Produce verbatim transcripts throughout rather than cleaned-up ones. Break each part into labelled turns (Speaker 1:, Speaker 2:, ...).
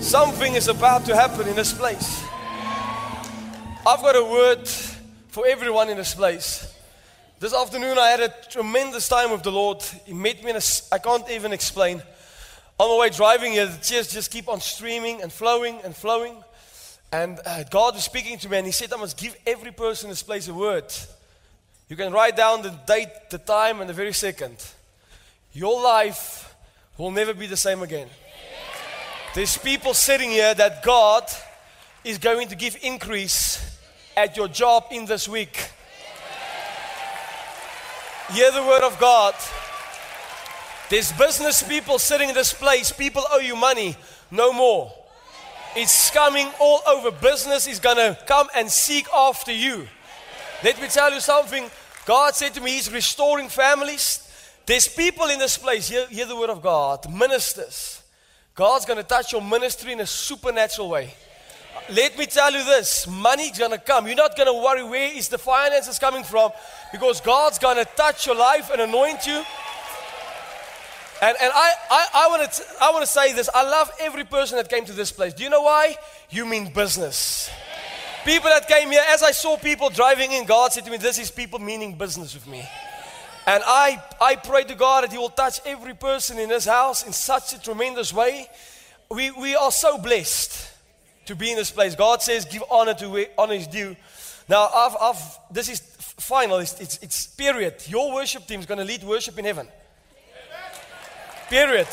Speaker 1: Something is about to happen in this place. I've got a word for everyone in this place. This afternoon I had a tremendous time with the Lord. He met me in a, I can't even explain. On my way driving here, the tears just keep on streaming and flowing and flowing. And uh, God was speaking to me and He said, I must give every person in this place a word. You can write down the date, the time, and the very second. Your life will never be the same again. There's people sitting here that God is going to give increase at your job in this week. Hear the word of God. There's business people sitting in this place. People owe you money. No more. It's coming all over. Business is going to come and seek after you. Let me tell you something. God said to me, He's restoring families. There's people in this place. Hear, hear the word of God. Ministers. God's going to touch your ministry in a supernatural way. Let me tell you this, money's going to come. You're not going to worry where is the finances coming from, because God's going to touch your life and anoint you. And, and I, I, I want to I want to say this. I love every person that came to this place. Do you know why? You mean business. People that came here, as I saw people driving in, God said to me, this is people meaning business with me. And I, I pray to God that He will touch every person in this house in such a tremendous way. We, we are so blessed to be in this place. God says, give honor to where honor is due. Now, I've, I've, this is final. It's, it's, it's period. Your worship team is going to lead worship in heaven. Period.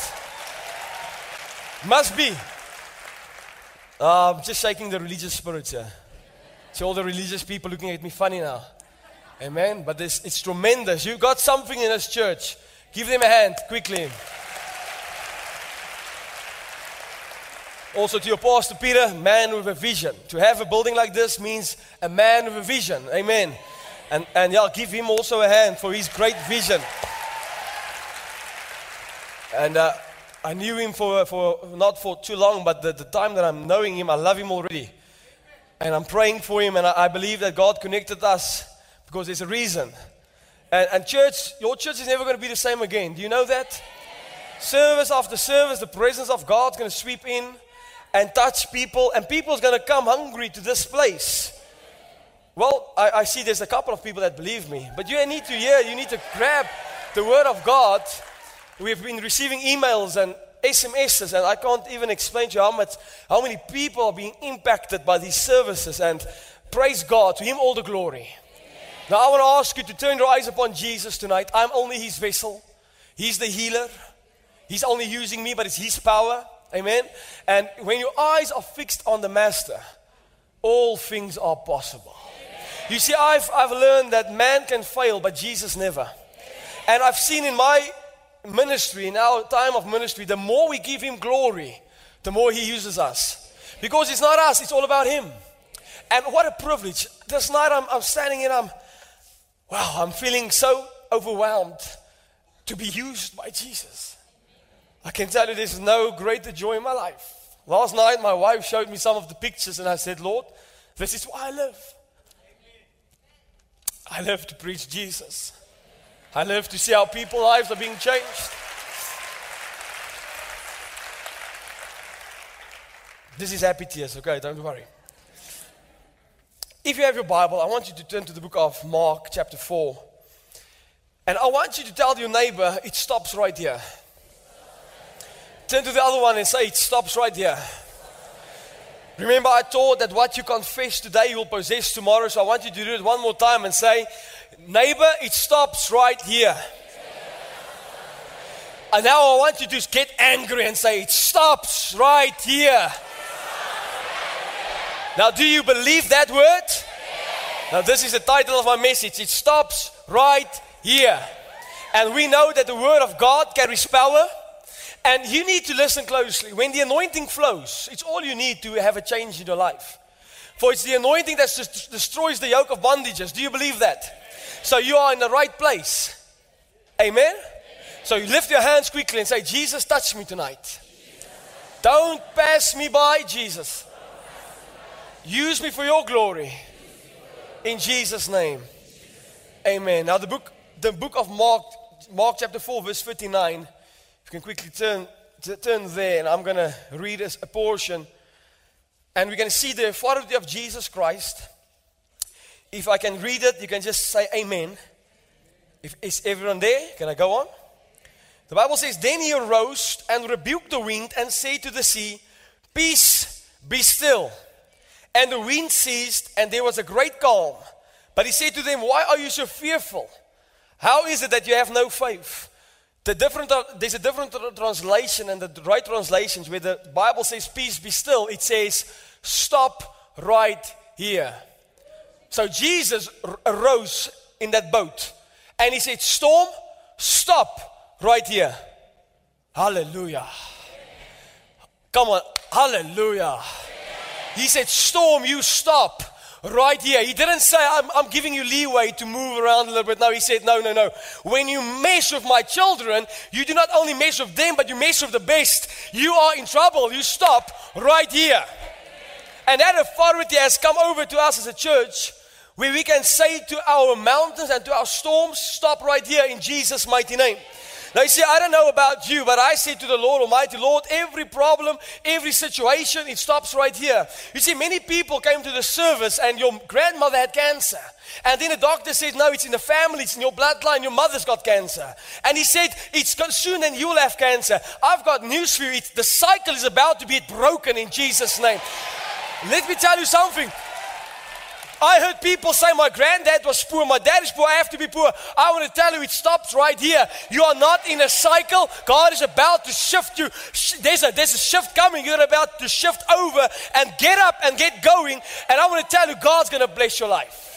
Speaker 1: Must be. Uh, I'm just shaking the religious spirits here. See all the religious people looking at me funny now. Amen. But this, it's tremendous. You got something in this church. Give them a hand quickly. Also to your pastor Peter, man with a vision. To have a building like this means a man with a vision. Amen. And and yeah, give him also a hand for his great vision. And uh, I knew him for for not for too long, but the, the time that I'm knowing him, I love him already. And I'm praying for him, and I, I believe that God connected us because there's a reason. And, and church, your church is never going to be the same again. Do you know that? Service after service, the presence of God is going to sweep in and touch people, and people is going to come hungry to this place. Well, I, I see there's a couple of people that believe me, but you need to hear, you need to grab the word of God. We've been receiving emails and S M Ses, and I can't even explain to you how much, how many people are being impacted by these services, and praise God, to Him all the glory. Now I want to ask you to turn your eyes upon Jesus tonight. I'm only His vessel. He's the healer. He's only using me, but it's His power. Amen. And when your eyes are fixed on the Master, all things are possible. You see, I've, I've learned that man can fail, but Jesus never. And I've seen in my ministry, in our time of ministry, the more we give Him glory, the more He uses us. Because it's not us, it's all about Him. And what a privilege. This night I'm, I'm standing here, I'm, wow, I'm feeling so overwhelmed to be used by Jesus. I can tell you there's no greater joy in my life. Last night my wife showed me some of the pictures and I said, Lord, this is why I live. I live to preach Jesus. I live to see how people's lives are being changed. This is happy tears, okay? Don't worry. If you have your Bible, I want you to turn to the book of Mark chapter four. And I want you to tell your neighbor, it stops right here. Turn to the other one and say, it stops right here. Remember, I taught that what you confess today, you will possess tomorrow. So I want you to do it one more time and say, neighbor, it stops right here. And now I want you to get angry and say, it stops right here. Now, do you believe that word? Now, this is the title of my message. It stops right here. And we know that the word of God carries power. And you need to listen closely. When the anointing flows, it's all you need to have a change in your life. For it's the anointing that just destroys the yoke of bondages. Do you believe that? So you are in the right place. Amen? Amen. So you lift your hands quickly and say, Jesus, touch me tonight. Don't pass me by, Jesus. Use me for your glory. In Jesus' name. Amen. Now the book, the book of Mark, Mark chapter four, verse fifty-nine. If you can quickly turn t- turn there and I'm going to read us a portion. And we're going to see the authority of Jesus Christ. If I can read it, you can just say amen. If, is everyone there? Can I go on? The Bible says, then he arose and rebuked the wind and said to the sea, peace, be still. And the wind ceased and there was a great calm. But he said to them, why are you so fearful? How is it that you have no faith? The different, there's a different translation, and the right translations where the Bible says peace be still, it says stop right here. So Jesus arose in that boat and he said, storm, stop right here. Hallelujah. Come on, hallelujah. He said, storm, you stop right here. He didn't say, I'm, I'm giving you leeway to move around a little bit. No, he said, no, no, no. When you mess with my children, you do not only mess with them, but you mess with the best. You are in trouble. You stop right here. And that authority has come over to us as a church, where we can say to our mountains and to our storms, stop right here in Jesus' mighty name. Now you see, I don't know about you, but I say to the Lord Almighty, Lord, every problem, every situation, it stops right here. You see, many people came to the service and your grandmother had cancer. And then the doctor said, no, it's in the family, it's in your bloodline, your mother's got cancer. And he said, it's soon and you'll have cancer. I've got news for you, it's, the cycle is about to be broken in Jesus' name. Let me tell you something. I heard people say, my granddad was poor, my dad is poor, I have to be poor. I want to tell you, it stops right here. You are not in a cycle. God is about to shift you. There's a, there's a shift coming. You're about to shift over and get up and get going. And I want to tell you, God's going to bless your life.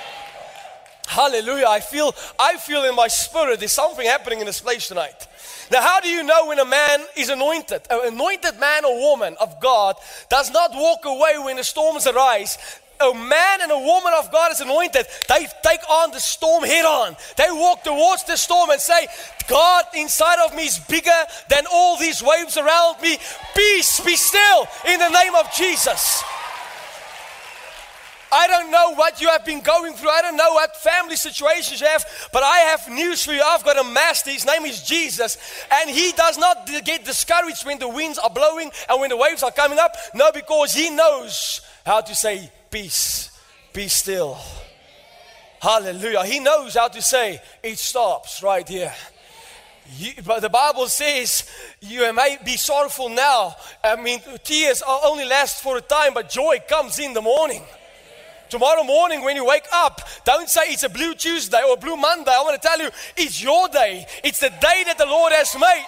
Speaker 1: Hallelujah. I feel, I feel in my spirit, there's something happening in this place tonight. Now, how do you know when a man is anointed? An anointed man or woman of God does not walk away when the storms arise. A man and a woman of God is anointed. They take on the storm head on. They walk towards the storm and say, God inside of me is bigger than all these waves around me. Peace, be still in the name of Jesus. I don't know what you have been going through. I don't know what family situations you have, but I have news for you. I've got a master. His name is Jesus, and he does not get discouraged when the winds are blowing and when the waves are coming up. No, because he knows how to say peace, be still. Hallelujah. He knows how to say it stops right here. You, but the Bible says you may be sorrowful now. I mean, tears only last for a time, but joy comes in the morning. Tomorrow morning when you wake up, don't say it's a blue Tuesday or blue Monday. I want to tell you, it's your day. It's the day that the Lord has made.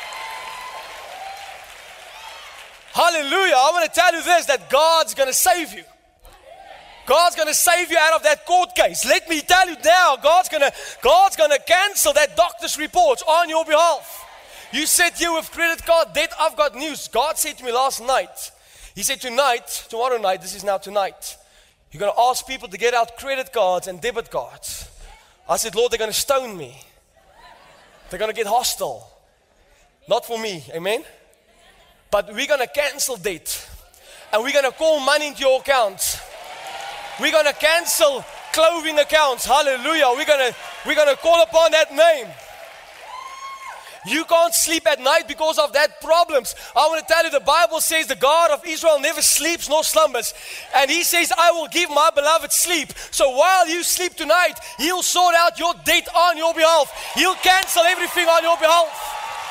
Speaker 1: Hallelujah. I want to tell you this, that God's going to save you. God's going to save you out of that court case. Let me tell you now, God's going to God's going to cancel that doctor's report on your behalf. You said you with credit card debt, I've got news. God said to me last night, he said tonight, tomorrow night, this is now tonight, you're going to ask people to get out credit cards and debit cards. I said, Lord, they're going to stone me. They're going to get hostile. Not for me, amen? But we're going to cancel debt. And we're going to call money into your account. We're going to cancel clothing accounts. Hallelujah. We're going to, we're going to call upon that name. You can't sleep at night because of that problems. I want to tell you, the Bible says the God of Israel never sleeps nor slumbers. And he says, I will give my beloved sleep. So while you sleep tonight, he'll sort out your debt on your behalf. He'll cancel everything on your behalf.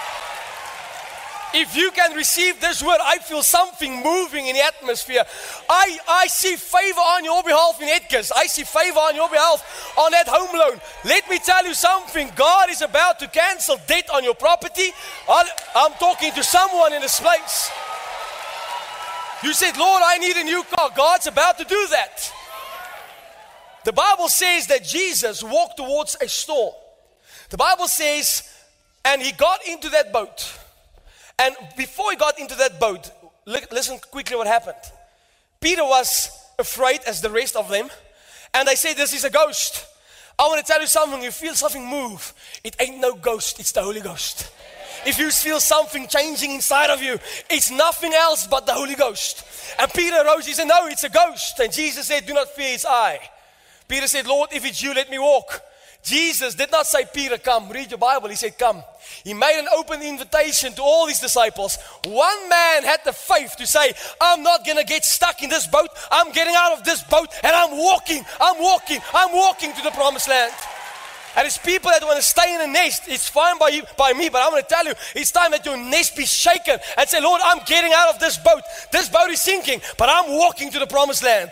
Speaker 1: If you can receive this word, I feel something moving in the atmosphere. I, I see favor on your behalf in Edgar's. I see favor on your behalf on that home loan. Let me tell you something. God is about to cancel debt on your property. I'm talking to someone in this place. You said, Lord, I need a new car. God's about to do that. The Bible says that Jesus walked towards a storm. The Bible says, and he got into that boat. And before he got into that boat, listen quickly what happened. Peter was afraid as the rest of them. And they said, this is a ghost. I want to tell you something. You feel something move. It ain't no ghost. It's the Holy Ghost. If you feel something changing inside of you, it's nothing else but the Holy Ghost. And Peter rose. He said, no, it's a ghost. And Jesus said, do not fear, it's I. Peter said, Lord, if it's you, let me walk. Jesus did not say, Peter, come, read your Bible. He said, come. He made an open invitation to all his disciples. One man had the faith to say, I'm not going to get stuck in this boat. I'm getting out of this boat and I'm walking, I'm walking, I'm walking to the promised land. And it's people that want to stay in a nest. It's fine by you, by me, but I'm going to tell you, it's time that your nest be shaken and say, Lord, I'm getting out of this boat. This boat is sinking, but I'm walking to the promised land.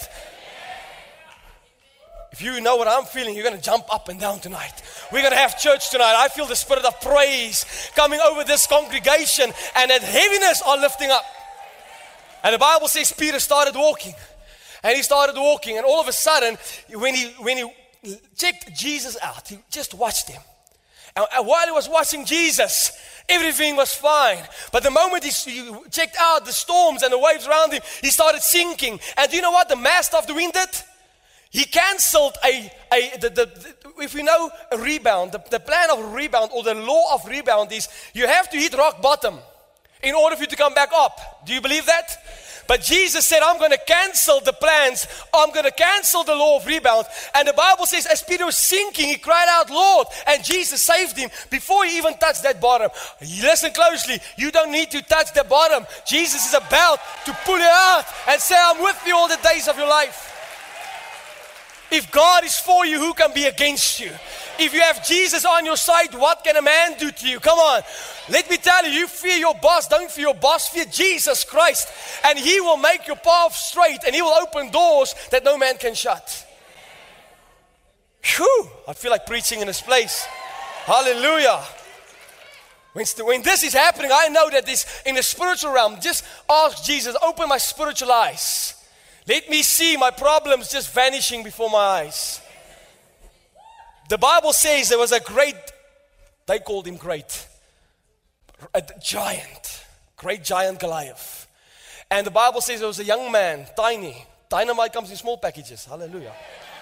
Speaker 1: If you know what I'm feeling, you're going to jump up and down tonight. We're going to have church tonight. I feel the spirit of praise coming over this congregation, and that heaviness are lifting up. And the Bible says Peter started walking, and he started walking, and all of a sudden, when he when he checked Jesus out, he just watched him. And while he was watching Jesus, everything was fine. But the moment he checked out the storms and the waves around him, he started sinking. And do you know what the master of the wind did? He cancelled a, a the, the, the, if we know a rebound, the, the plan of rebound or the law of rebound is you have to hit rock bottom in order for you to come back up. Do you believe that? But Jesus said, I'm going to cancel the plans. I'm going to cancel the law of rebound. And the Bible says, as Peter was sinking, he cried out, Lord. And Jesus saved him before he even touched that bottom. Listen closely. You don't need to touch the bottom. Jesus is about to pull you out and say, I'm with you all the days of your life. If God is for you, who can be against you? If you have Jesus on your side, what can a man do to you? Come on. Let me tell you, you fear your boss. Don't fear your boss. Fear Jesus Christ. And He will make your path straight. And He will open doors that no man can shut. Whew. I feel like preaching in this place. Hallelujah. When, when this is happening, I know that this in the spiritual realm. Just ask Jesus, open my spiritual eyes. Let me see my problems just vanishing before my eyes. The Bible says there was a great, they called him great, a giant, great giant Goliath. And the Bible says there was a young man, tiny. Dynamite comes in small packages. Hallelujah.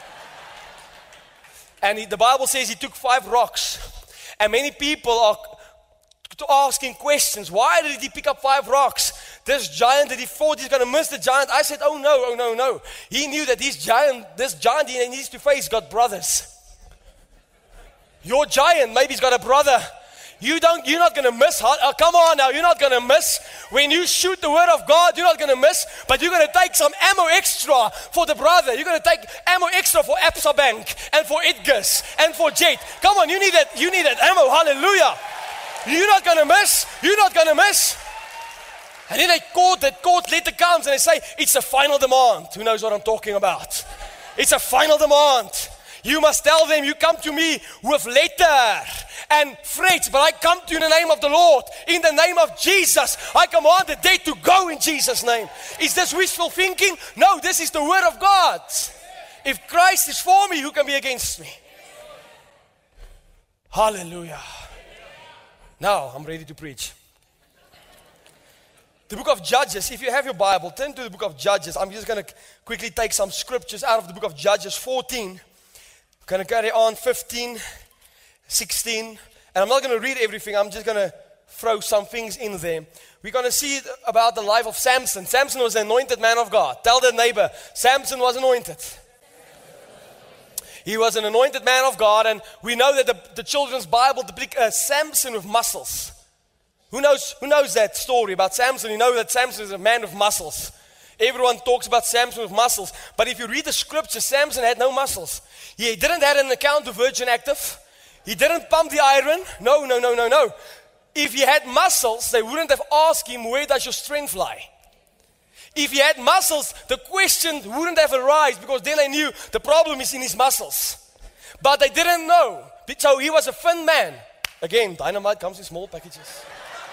Speaker 1: And he, the Bible says he took five rocks. And many people are asking questions. Why did he pick up five rocks? This giant that he thought he's going to miss the giant. I said, oh no, oh no, no. He knew that this giant, this giant he needs to face got brothers. Your giant maybe he's got a brother. You don't, you're not going to miss. Oh, come on now, you're not going to miss. When you shoot the word of God, you're not going to miss. But you're going to take some ammo extra for the brother. You're going to take ammo extra for Absa Bank and for Edgar's and for Jet. Come on, you need that, you need that ammo. Hallelujah. You're not going to miss. You're not going to miss. And then they court, that court letter comes and they say, it's a final demand. Who knows what I'm talking about? It's a final demand. You must tell them, you come to me with letter and threats, but I come to you in the name of the Lord. In the name of Jesus, I command the dead to go in Jesus' name. Is this wishful thinking? No, this is the word of God. If Christ is for me, who can be against me? Hallelujah. Now, I'm ready to preach. The book of Judges, if you have your Bible, turn to the book of Judges. I'm just going to quickly take some scriptures out of the book of Judges fourteen. I'm going to carry on fifteen, sixteen. And I'm not going to read everything. I'm just going to throw some things in there. We're going to see about the life of Samson. Samson was an anointed man of God. Tell the neighbor, Samson was anointed. He was an anointed man of God. And we know that the, the children's Bible depicts uh, Samson with muscles. Who knows, who knows that story about Samson? You know that Samson is a man with muscles. Everyone talks about Samson with muscles. But if you read the scripture, Samson had no muscles. He didn't have an account of Virgin Active. He didn't pump the iron. No, no, no, no, no. If he had muscles, they wouldn't have asked him, where does your strength lie? If he had muscles, the question wouldn't have arisen, because then they knew the problem is in his muscles. But they didn't know. So he was a thin man. Again, dynamite comes in small packages.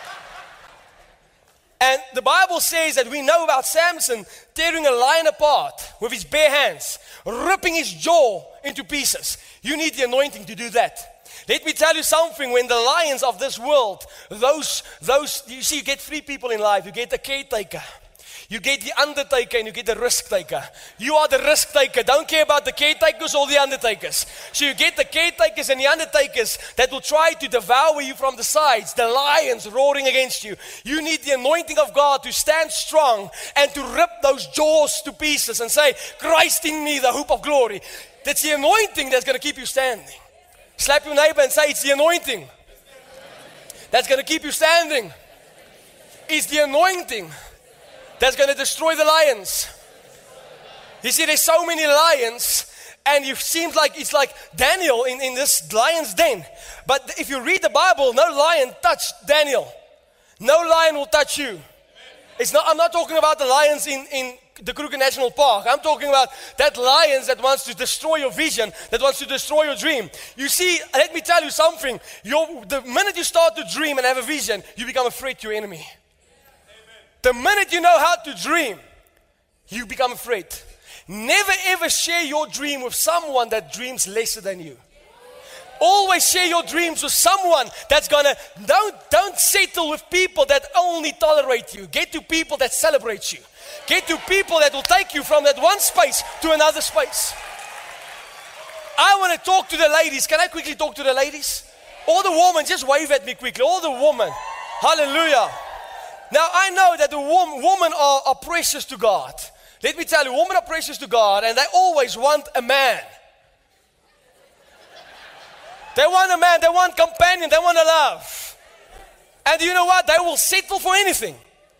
Speaker 1: And the Bible says that we know about Samson tearing a lion apart with his bare hands, ripping his jaw into pieces. You need the anointing to do that. Let me tell you something. When the lions of this world, those, those, you see, you get three people in life. You get the caretaker, you get the undertaker, and you get the risk taker. You are the risk taker. Don't care about the caretakers or the undertakers. So you get the caretakers and the undertakers that will try to devour you from the sides. The lions roaring against you. You need the anointing of God to stand strong and to rip those jaws to pieces and say, Christ in me, the hope of glory. That's the anointing that's going to keep you standing. Slap your neighbor and say, it's the anointing that's going to keep you standing. It's the anointing that's going to destroy the lions. You see, there's so many lions, and it seems like it's like Daniel in, in this lion's den. But if you read the Bible, no lion touched Daniel. No lion will touch you. It's not, I'm not talking about the lions in, in the Kruger National Park. I'm talking about that lions that wants to destroy your vision, that wants to destroy your dream. You see, let me tell you something. Your, the minute you start to dream and have a vision, you become a threat to your enemy. Amen. The minute you know how to dream, you become afraid. Never ever share your dream with someone that dreams lesser than you. Always share your dreams with someone that's gonna, don't, don't settle with people that only tolerate you. Get to people that celebrate you. Get to people that will take you from that one space to another space. I want to talk to the ladies. Can I quickly talk to the ladies? All the women, just wave at me quickly. All the women. Hallelujah. Now I know that the wom- women are, are precious to God. Let me tell you, women are precious to God, and they always want a man. They want a man, they want companion, they want a love. And you know what? They will settle for anything.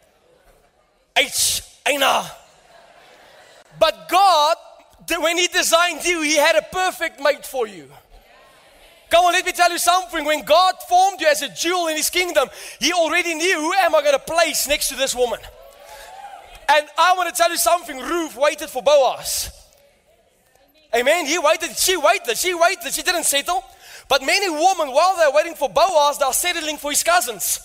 Speaker 1: H, Aina. But God, when He designed you, He had a perfect mate for you. Come on, let me tell you something. When God formed you as a jewel in His kingdom, He already knew, who am I going to place next to this woman? And I want to tell you something. Ruth waited for Boaz. Amen. He waited, she waited, she waited, she didn't settle. But many women, while they're waiting for Boaz, they're settling for his cousins.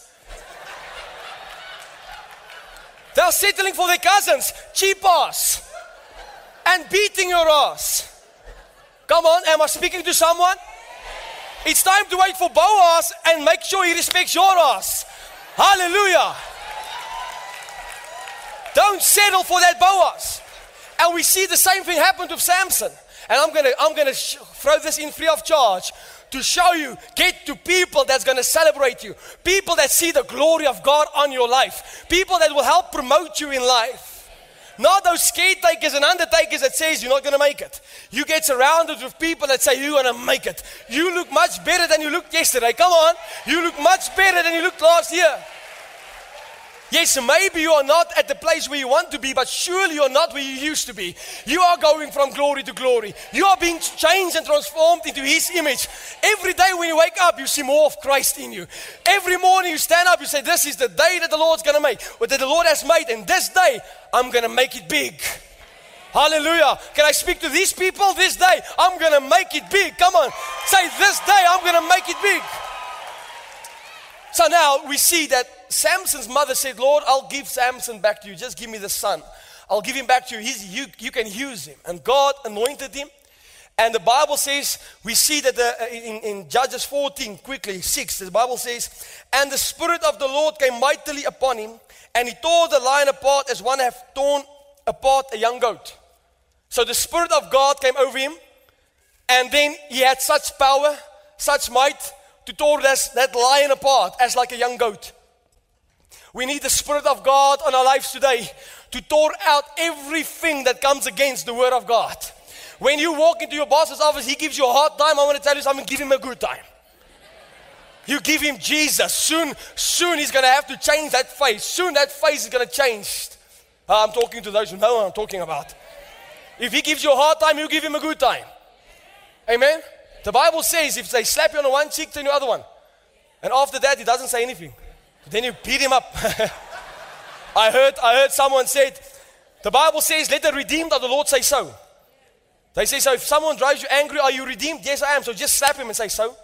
Speaker 1: They're settling for their cousins. Cheap ass. And beating your ass. Come on, am I speaking to someone? It's time to wait for Boaz and make sure he respects your ass. Hallelujah. Don't settle for that Boaz. And we see the same thing happen to Samson. And I'm going to I'm going to sh- throw this in free of charge. To show you, get to people that's going to celebrate you. People that see the glory of God on your life. People that will help promote you in life. Not those caretakers and undertakers that says you're not going to make it. You get surrounded with people that say you're going to make it. You look much better than you looked yesterday. Come on. You look much better than you looked last year. Yes, maybe you are not at the place where you want to be, but surely you're not where you used to be. You are going from glory to glory. You are being changed and transformed into His image. Every day when you wake up, you see more of Christ in you. Every morning you stand up, you say, this is the day that the Lord's going to make, or that the Lord has made, and this day, I'm going to make it big. Hallelujah. Can I speak to these people this day? I'm going to make it big. Come on. Say, this day, I'm going to make it big. So now we see that Samson's mother said, Lord, I'll give Samson back to you. Just give me the son. I'll give him back to you. He's, you. You can use him. And God anointed him. And the Bible says, we see that the, in, in Judges fourteen, quickly, six, the Bible says, and the Spirit of the Lord came mightily upon him, and he tore the lion apart as one hath torn apart a young goat. So the Spirit of God came over him, and then he had such power, such might, to tear that, that lion apart as like a young goat. We need the Spirit of God on our lives today to tear out everything that comes against the Word of God. When you walk into your boss's office, he gives you a hard time. I want to tell you something, give him a good time. You give him Jesus. Soon, soon he's going to have to change that face. Soon that face is going to change. Uh, I'm talking to those who know what I'm talking about. If he gives you a hard time, you give him a good time. Amen? The Bible says if they slap you on the one cheek, turn the other one. And after that, he doesn't say anything. Then you beat him up. I heard I heard someone said, the Bible says, let the redeemed of the Lord say so. They say, so if someone drives you angry, are you redeemed? Yes, I am. So just slap him and say so.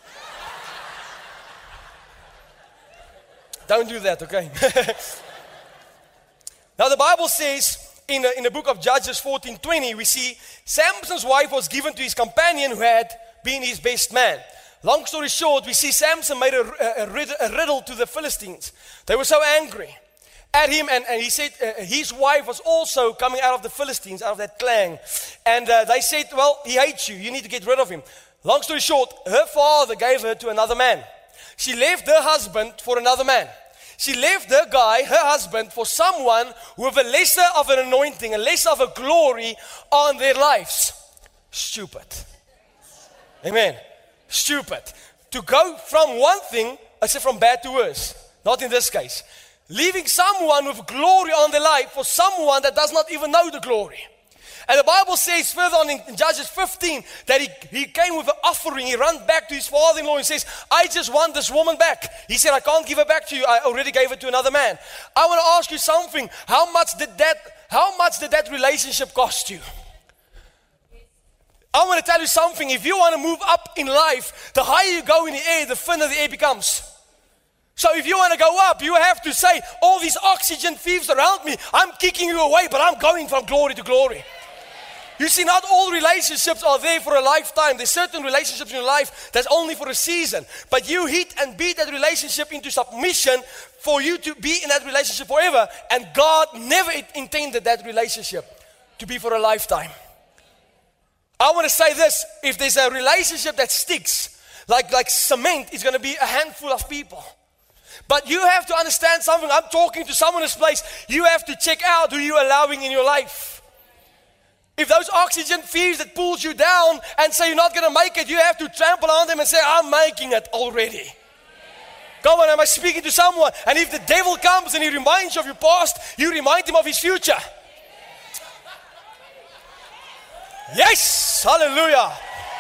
Speaker 1: Don't do that, okay? Now the Bible says, in the, in the book of Judges fourteen twenty, we see Samson's wife was given to his companion who had been his best man. Long story short, we see Samson made a, a, a, riddle, a riddle to the Philistines. They were so angry at him, and, and he said uh, his wife was also coming out of the Philistines, out of that clan. And uh, they said, well, he hates you, you need to get rid of him. Long story short, her father gave her to another man. She left her husband for another man. She left her guy, her husband, for someone with a lesser of an anointing, a lesser of a glory on their lives. Stupid. Amen. Stupid. To go from one thing, I say from bad to worse. Not in this case. Leaving someone with glory on their life for someone that does not even know the glory. And the Bible says further on in Judges fifteen that he, he came with an offering. He ran back to his father-in-law and says, I just want this woman back. He said, I can't give her back to you. I already gave it to another man. I want to ask you something. How much did that, how much did that relationship cost you? I want to tell you something. If you want to move up in life, the higher you go in the air, the thinner the air becomes. So if you want to go up, you have to say, all these oxygen thieves around me, I'm kicking you away, but I'm going from glory to glory. You see, not all relationships are there for a lifetime. There's certain relationships in your life that's only for a season. But you hit and beat that relationship into submission for you to be in that relationship forever. And God never intended that relationship to be for a lifetime. I want to say this, if there's a relationship that sticks, like, like cement, it's going to be a handful of people. But you have to understand something. I'm talking to someone in this place. You have to check out who you're allowing in your life. If those oxygen thieves that pulls you down and say you're not going to make it, you have to trample on them and say, I'm making it already. Come on, am I speaking to someone? And if the devil comes and he reminds you of your past, you remind him of his future. Yes, hallelujah.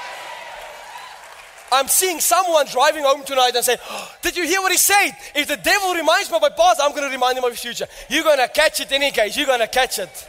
Speaker 1: I'm seeing someone driving home tonight and say, oh, did you hear what he said? If the devil reminds me of my past, I'm going to remind him of his future. You're going to catch it in any case. You're going to catch it.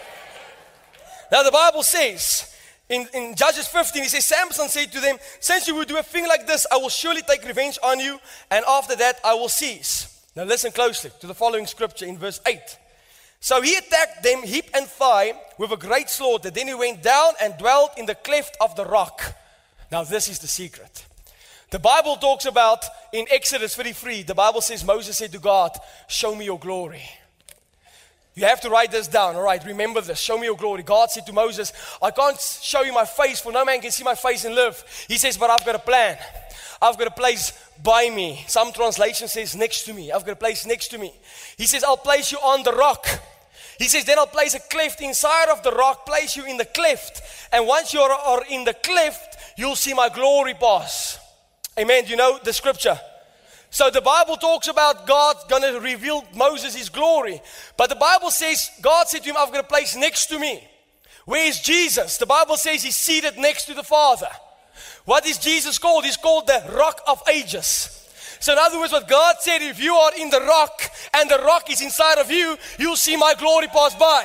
Speaker 1: Now the Bible says, in, in Judges fifteen, he says, Samson said to them, since you will do a thing like this, I will surely take revenge on you, and after that I will cease. Now listen closely to the following scripture in verse eight. So he attacked them hip and thigh with a great slaughter. Then he went down and dwelt in the cleft of the rock. Now this is the secret. The Bible talks about, in Exodus thirty-three, the Bible says Moses said to God, show me your glory. You have to write this down, all right? Remember this, show me your glory. God said to Moses, I can't show you my face, for no man can see my face and live. He says, but I've got a plan. I've got a place by me. Some translation says next to me. I've got a place next to me. He says, I'll place you on the rock. He says, then I'll place a cleft inside of the rock, place you in the cleft. And once you are in the cleft, you'll see my glory pass. Amen. Do you know the scripture? So the Bible talks about God going to reveal Moses his glory. But the Bible says, God said to him, I've got a place next to me. Where is Jesus? The Bible says he's seated next to the Father. What is Jesus called? He's called the Rock of Ages. So in other words, what God said, if you are in the rock and the rock is inside of you, you'll see my glory pass by.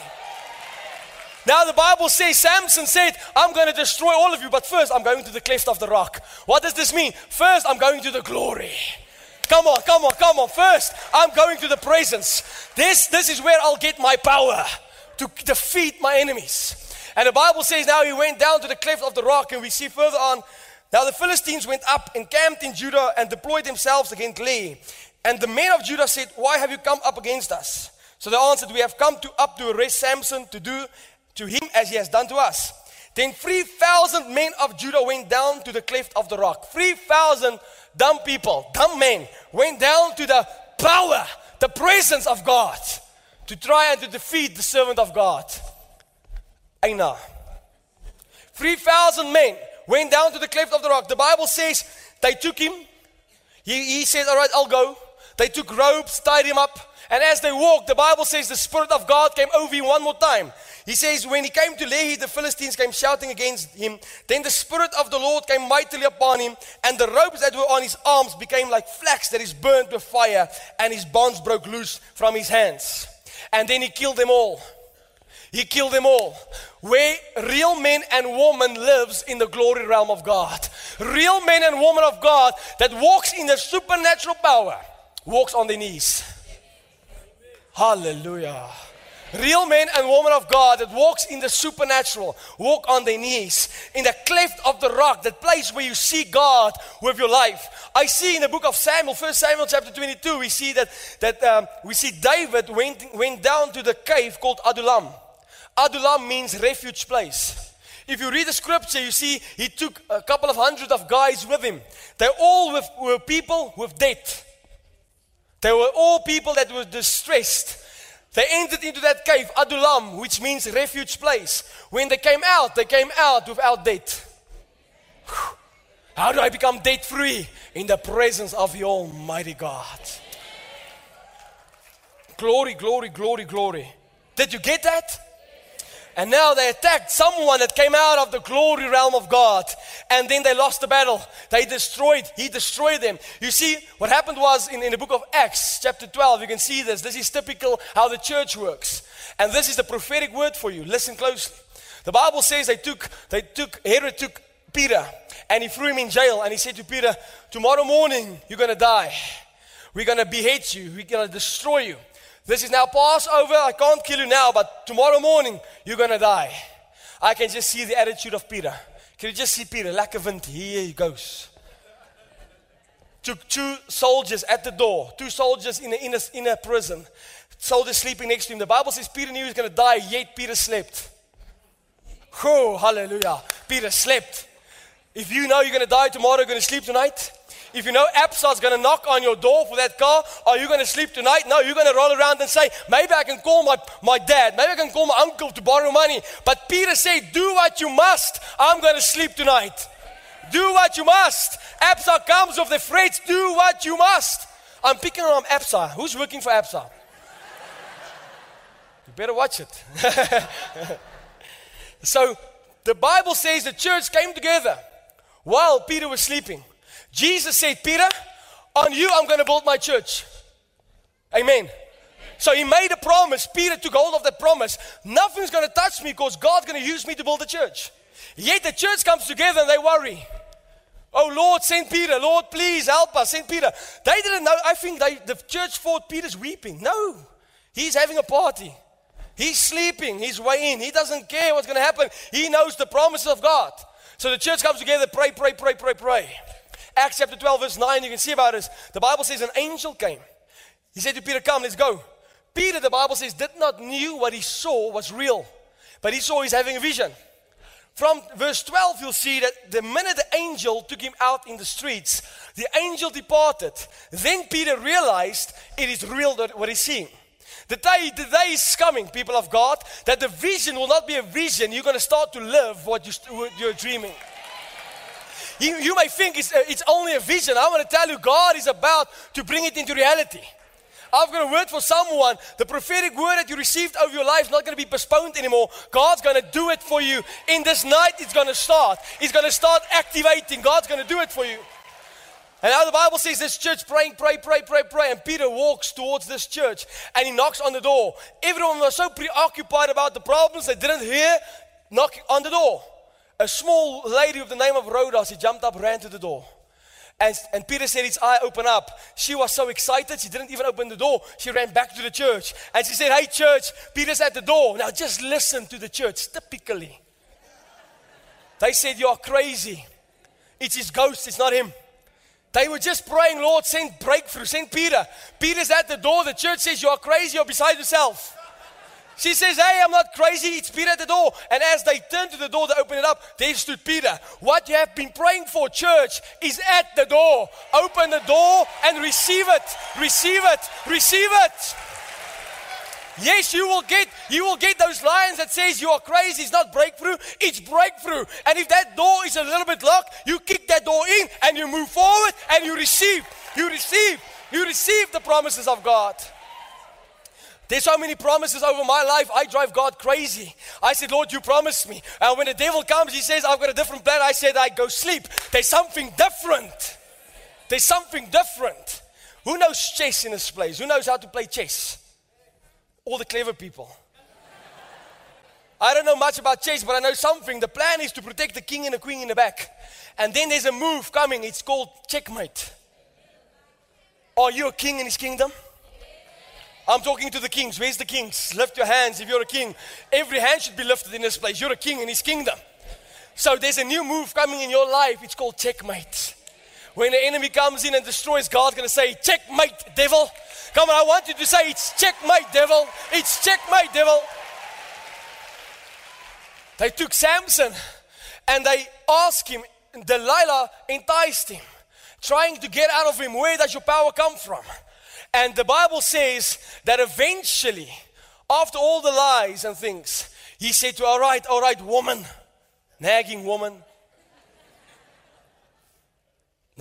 Speaker 1: Now the Bible says, Samson said, I'm going to destroy all of you, but first I'm going to the cleft of the rock. What does this mean? First I'm going to the glory. Come on, come on, come on. First I'm going to the presence. This, this is where I'll get my power to defeat my enemies. And the Bible says now he went down to the cleft of the rock, and we see further on, now the Philistines went up, encamped in Judah, and deployed themselves against Lehi. And the men of Judah said, why have you come up against us? So they answered, we have come to up to arrest Samson, to do to him as he has done to us. Then three thousand men of Judah went down to the cleft of the rock. three thousand dumb people, dumb men, went down to the power, the presence of God, to try and to defeat the servant of God. Aina. three thousand men went down to the cleft of the rock. The Bible says they took him. He, he said, all right, I'll go. They took ropes, tied him up. And as they walked, the Bible says the Spirit of God came over him one more time. He says, when he came to Lehi, the Philistines came shouting against him. Then the Spirit of the Lord came mightily upon him, and the ropes that were on his arms became like flax that is burnt with fire, and his bonds broke loose from his hands. And then he killed them all. He killed them all. Where real men and women lives in the glory realm of God. Real men and women of God that walks in the supernatural power, walks on their knees. Hallelujah. Real men and women of God that walks in the supernatural, walk on their knees. In the cleft of the rock, that place where you see God with your life. I see in the book of Samuel, First Samuel chapter twenty-two, we see that, that um, we see David went, went down to the cave called Adullam. Adullam means refuge place. If you read the scripture, you see he took a couple of hundred of guys with him. They all with, were people with debt. They were all people that were distressed. They entered into that cave, Adullam, which means refuge place. When they came out, they came out without debt. How do I become debt free? In the presence of the Almighty God. Glory, glory, glory, glory. Did you get that? And now they attacked someone that came out of the glory realm of God. And then they lost the battle. They destroyed, he destroyed them. You see, what happened was in, in the book of Acts, chapter twelve, you can see this. This is typical how the church works. And this is the prophetic word for you. Listen closely. The Bible says they took, they took, Herod took Peter and he threw him in jail. And he said to Peter, tomorrow morning you're going to die. We're going to behead you. We're going to destroy you. This is now Passover. I can't kill you now, but tomorrow morning you're going to die. I can just see the attitude of Peter. Can you just see Peter? Like a wind. Here he goes. Took two soldiers at the door. Two soldiers in a, in a, in a prison. Soldiers sleeping next to him. The Bible says Peter knew he was going to die, yet Peter slept. Oh, hallelujah. Peter slept. If you know you're going to die tomorrow, you're going to sleep tonight. If you know Absal's going to knock on your door for that car, are you going to sleep tonight? No, you're going to roll around and say, maybe I can call my, my dad. Maybe I can call my uncle to borrow money. But Peter said, do what you must. I'm going to sleep tonight. Do what you must. Absal comes with the threats. Do what you must. I'm picking on Absal. Who's working for Absal? You better watch it. So the Bible says the church came together while Peter was sleeping. Jesus said, Peter, on you I'm going to build my church. Amen. So he made a promise. Peter took hold of that promise. Nothing's going to touch me because God's going to use me to build the church. Yet the church comes together and they worry. Oh Lord, send Peter. Lord, please help us. Send Peter. They didn't know. I think they, the church thought Peter's weeping. No. He's having a party. He's sleeping. He's way in. He doesn't care what's going to happen. He knows the promises of God. So the church comes together, pray, pray, pray, pray, pray. Acts chapter twelve, verse nine, you can see about this. The Bible says an angel came. He said to Peter, come, let's go. Peter, the Bible says, did not knew what he saw was real. But he saw he's having a vision. From verse twelve, you'll see that the minute the angel took him out in the streets, the angel departed. Then Peter realized it is real what he's seeing. The day, the day is coming, people of God, that the vision will not be a vision. You're going to start to live what, you, what you're dreaming. You, you may think it's, uh, it's only a vision. I want to tell you, God is about to bring it into reality. I've got a word for someone. The prophetic word that you received over your life is not going to be postponed anymore. God's going to do it for you. In this night, it's going to start. It's going to start activating. God's going to do it for you. And now the Bible says this church praying, pray, pray, pray, pray. And Peter walks towards this church and he knocks on the door. Everyone was so preoccupied about the problems they didn't hear knock on the door. A small lady with the name of Rhoda, she jumped up, ran to the door. And, and Peter said his eye opened up. She was so excited, she didn't even open the door. She ran back to the church. And she said, hey church, Peter's at the door. Now just listen to the church, typically. They said, you're crazy. It's his ghost, it's not him. They were just praying, Lord, send breakthrough, send Peter. Peter's at the door. The church says, you're crazy, you're beside yourself. She says, hey, I'm not crazy, it's Peter at the door. And as they turned to the door, they opened it up, there stood Peter. What you have been praying for, church, is at the door. Open the door and receive it, receive it, receive it. Yes, you will get, you will get those lines that says you are crazy. It's not breakthrough, it's breakthrough. And if that door is a little bit locked, you kick that door in and you move forward and you receive, you receive, you receive the promises of God. There's so many promises over my life, I drive God crazy. I said, Lord, you promised me. And when the devil comes, he says, I've got a different plan. I said, I go sleep. There's something different. There's something different. Who knows chess in this place? Who knows how to play chess? All the clever people. I don't know much about chess, but I know something. The plan is to protect the king and the queen in the back. And then there's a move coming. It's called checkmate. Are you a king in his kingdom? I'm talking to the kings. Where's the kings? Lift your hands if you're a king. Every hand should be lifted in this place. You're a king in his kingdom. So there's a new move coming in your life. It's called checkmate. When the enemy comes in and destroys, God's going to say, checkmate, devil. Come on, I want you to say, it's checkmate, devil. It's checkmate, devil. They took Samson and they asked him, Delilah enticed him, trying to get out of him, where does your power come from? And the Bible says that eventually, after all the lies and things, he said to her, all right, all right, woman, nagging woman.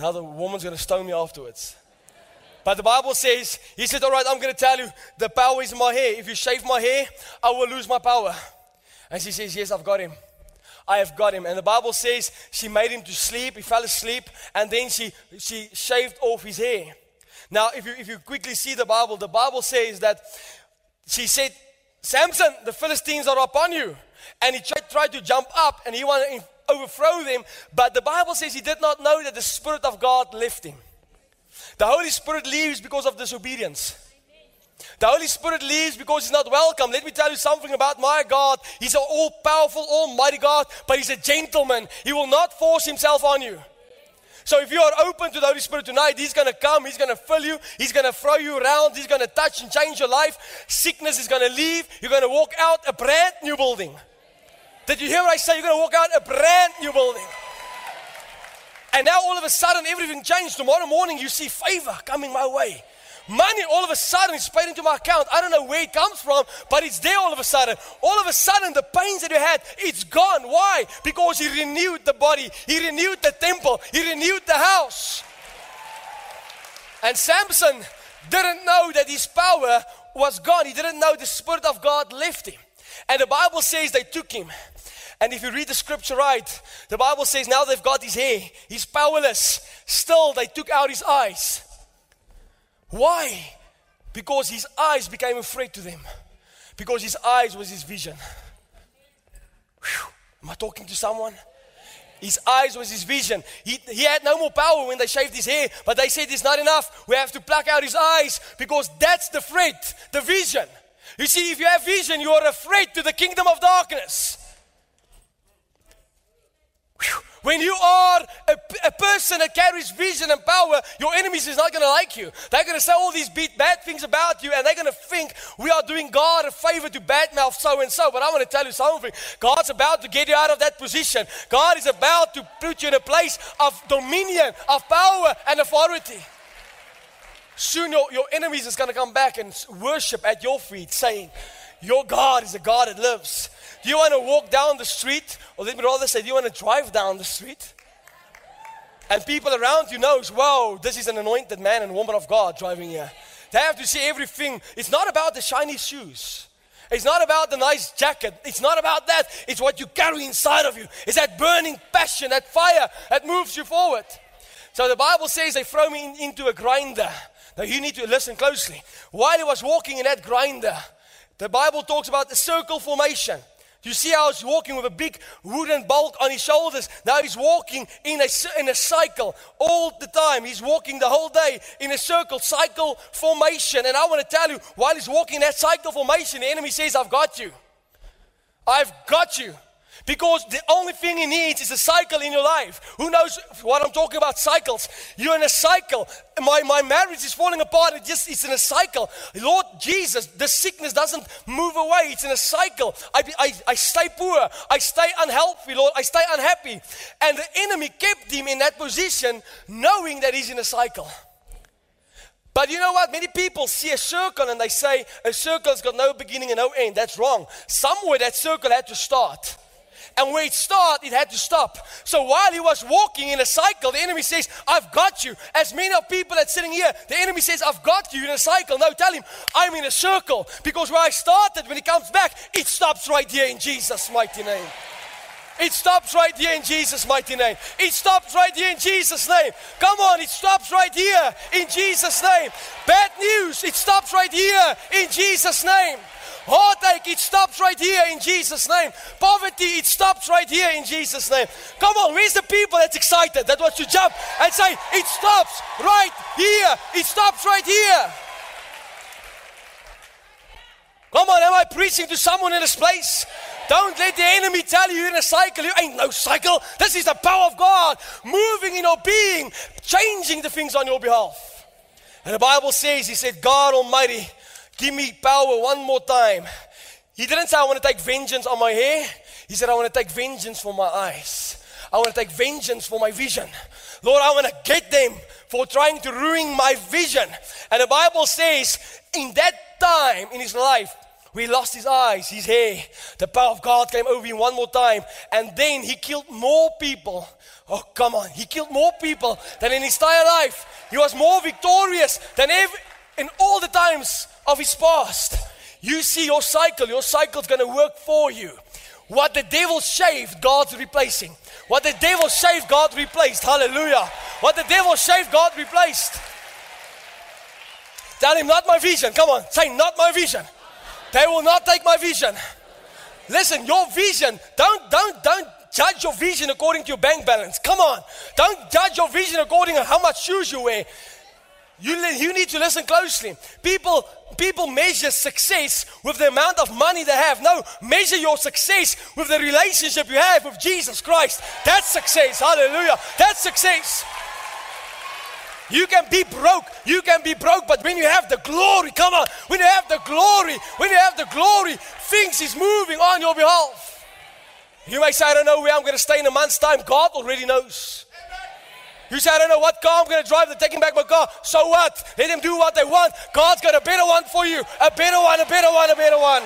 Speaker 1: Now the woman's going to stone me afterwards. But the Bible says, he said, all right, I'm going to tell you, the power is in my hair. If you shave my hair, I will lose my power. And she says, yes, I've got him. I have got him. And the Bible says she made him to sleep. He fell asleep. And then she, she shaved off his hair. Now, if you, if you quickly see the Bible, the Bible says that she said, Samson, the Philistines are upon you. And he tried, tried to jump up and he wanted to overthrow them. But the Bible says he did not know that the Spirit of God left him. The Holy Spirit leaves because of disobedience. The Holy Spirit leaves because He's not welcome. Let me tell you something about my God. He's an all-powerful, almighty God, but He's a gentleman. He will not force Himself on you. So if you are open to the Holy Spirit tonight, He's going to come, He's going to fill you, He's going to throw you around, He's going to touch and change your life. Sickness is going to leave. You're going to walk out a brand new building. Did you hear what I say? You're going to walk out a brand new building. And now all of a sudden everything changed. Tomorrow morning you see favor coming my way. Money all of a sudden is paid into my account. I don't know where it comes from, but it's there all of a sudden. All of a sudden the pains that you had, it's gone. Why? Because He renewed the body. He renewed the temple. He renewed the house. And Samson didn't know that his power was gone. He didn't know the Spirit of God left him. And the Bible says they took him. And if you read the scripture right, the Bible says now they've got his hair. He's powerless. Still, they took out his eyes. Why? Because his eyes became afraid to them. Because his eyes was his vision. Whew. Am I talking to someone? His eyes was his vision. He, he had no more power when they shaved his hair. But they said it's not enough. We have to pluck out his eyes. Because that's the threat, the vision. You see, if you have vision, you are afraid to the kingdom of darkness. When you are a, a person that carries vision and power, your enemies is not going to like you. They're going to say all these bad things about you, and they're going to think we are doing God a favor to badmouth so and so. But I want to tell you something. God's about to get you out of that position. God is about to put you in a place of dominion, of power and authority. Soon your, your enemies is going to come back and worship at your feet, saying, your God is a God that lives. Do you want to walk down the street? Or let me rather say, do you want to drive down the street? And people around you knows, wow, this is an anointed man and woman of God driving here. They have to see everything. It's not about the shiny shoes. It's not about the nice jacket. It's not about that. It's what you carry inside of you. It's that burning passion, that fire that moves you forward. So the Bible says they throw me in, into a grinder. Now you need to listen closely. While he was walking in that grinder, the Bible talks about the circle formation. You see how he's walking with a big wooden bulk on his shoulders. Now he's walking in a, in a cycle all the time. He's walking the whole day in a circle, cycle formation. And I want to tell you, while he's walking in that cycle formation, the enemy says, I've got you. I've got you. Because the only thing he needs is a cycle in your life. Who knows what I'm talking about, cycles? You're in a cycle. My, my marriage is falling apart. It just, it's in a cycle. Lord Jesus, the sickness doesn't move away. It's in a cycle. I, I, I stay poor. I stay unhealthy, Lord. I stay unhappy. And the enemy kept him in that position knowing that he's in a cycle. But you know what? Many people see a circle and they say, a circle has got no beginning and no end. That's wrong. Somewhere that circle had to start. And where it started, it had to stop. So while he was walking in a cycle, the enemy says, I've got you. As many of people that's sitting here, the enemy says, I've got you in a cycle. No, tell him, I'm in a circle. Because where I started, when he comes back, it stops right here in Jesus' mighty name. It stops right here in Jesus' mighty name. It stops right here in Jesus' name. Come on, it stops right here in Jesus' name. Bad news, it stops right here in Jesus' name. Heartache, it stops right here in Jesus' name. Poverty, it stops right here in Jesus' name. Come on, where's the people that's excited, that wants to jump and say, it stops right here. It stops right here. Come on, am I preaching to someone in this place? Don't let the enemy tell you you're in a cycle. You ain't no cycle. This is the power of God moving in your being, changing the things on your behalf. And the Bible says, he said, God Almighty, give me power one more time. He didn't say, I want to take vengeance on my hair. He said, I want to take vengeance for my eyes. I want to take vengeance for my vision. Lord, I want to get them for trying to ruin my vision. And the Bible says, in that time in his life, where he lost his eyes, his hair. The power of God came over him one more time. And then he killed more people. Oh, come on. He killed more people than in his entire life. He was more victorious than ever in all the times of his past. You see your cycle. Your cycle's going to work for you. What the devil shaved, God's replacing. What the devil shaved, God replaced. Hallelujah. What the devil shaved, God replaced. Tell him, not my vision. Come on, say, not my vision. They will not take my vision. Listen, your vision, don't, don't, don't judge your vision according to your bank balance. Come on. Don't judge your vision according to how much shoes you wear. You, you need to listen closely. People, people measure success with the amount of money they have. No, measure your success with the relationship you have with Jesus Christ. That's success. Hallelujah. That's success. You can be broke, you can be broke, but when you have the glory, come on, when you have the glory, when you have the glory, things is moving on your behalf. You may say, I don't know where I'm going to stay in a month's time. God already knows. You say, I don't know what car I'm going to drive, they're taking back my car. So what? Let them do what they want. God's got a better one for you, a better one, a better one, a better one.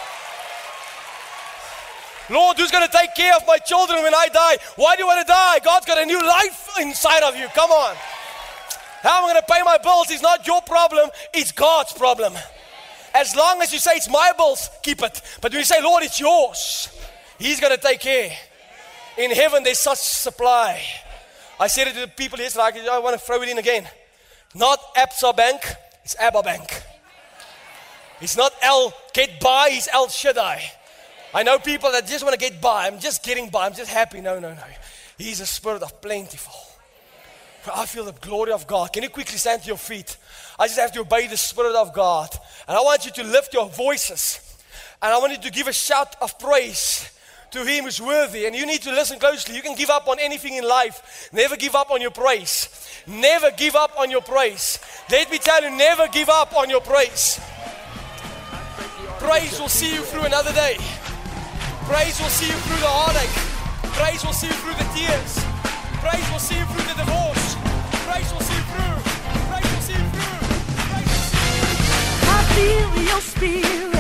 Speaker 1: Lord, who's going to take care of my children when I die? Why do you want to die? God's got a new life inside of you. Come on. How am I going to pay my bills is not your problem, it's God's problem. As long as you say it's my bills, keep it. But when you say, Lord, it's yours, He's going to take care. In heaven, there's such supply. I said it to the people yesterday, I want to throw it in again. Not Absa Bank, it's Abba Bank. It's not El Get By, it's El Shaddai. I know people that just want to get by. I'm just getting by, I'm just happy. No, no, no. He's a spirit of plentiful. I feel the glory of God. Can you quickly stand to your feet? I just have to obey the Spirit of God. And I want you to lift your voices. And I want you to give a shout of praise to Him who's worthy. And you need to listen closely. You can give up on anything in life. Never give up on your praise. Never give up on your praise. Let me tell you, never give up on your praise. Praise will see you through another day. Praise will see you through the heartache. Praise will see you through the tears. Praise will see you through the divorce. Praise will see you through. Praise will see you through. Praise will see you through.
Speaker 2: I feel your spirit.